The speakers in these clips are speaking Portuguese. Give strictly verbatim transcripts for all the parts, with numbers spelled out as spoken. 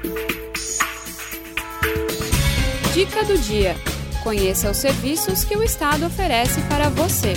Dica do dia. Conheça os serviços que o Estado oferece para você.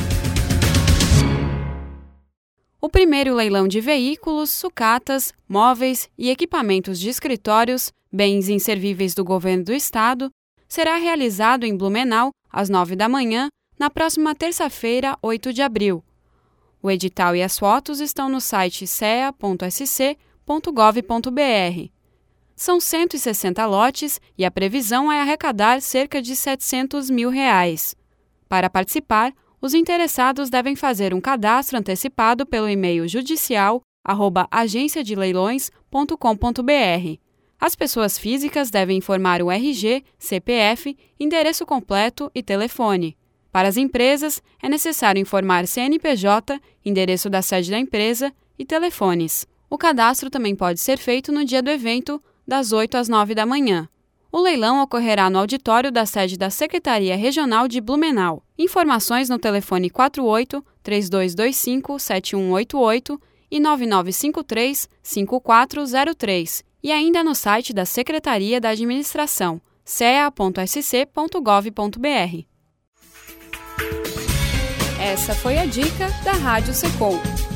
O primeiro leilão de veículos, sucatas, móveis e equipamentos de escritórios, bens inservíveis do Governo do Estado, será realizado em Blumenau, às nove da manhã, na próxima terça-feira, oito de abril. O edital e as fotos estão no site s e a ponto s c ponto gov ponto b r. São cento e sessenta lotes e a previsão é arrecadar cerca de setecentos mil reais. Para participar, os interessados devem fazer um cadastro antecipado pelo e-mail judicial arroba agência de leilões ponto com ponto b r. As pessoas físicas devem informar o R G, C P F, endereço completo e telefone. Para as empresas, é necessário informar C N P J, endereço da sede da empresa e telefones. O cadastro também pode ser feito no dia do evento, das oito às nove da manhã. O leilão ocorrerá no auditório da sede da Secretaria Regional de Blumenau. Informações no telefone quatro oito, três dois dois cinco, sete um oito oito e nove nove cinco três, cinco quatro zero três e ainda no site da Secretaria da Administração, s e a ponto s c ponto gov ponto b r. Essa foi a dica da Rádio Secom.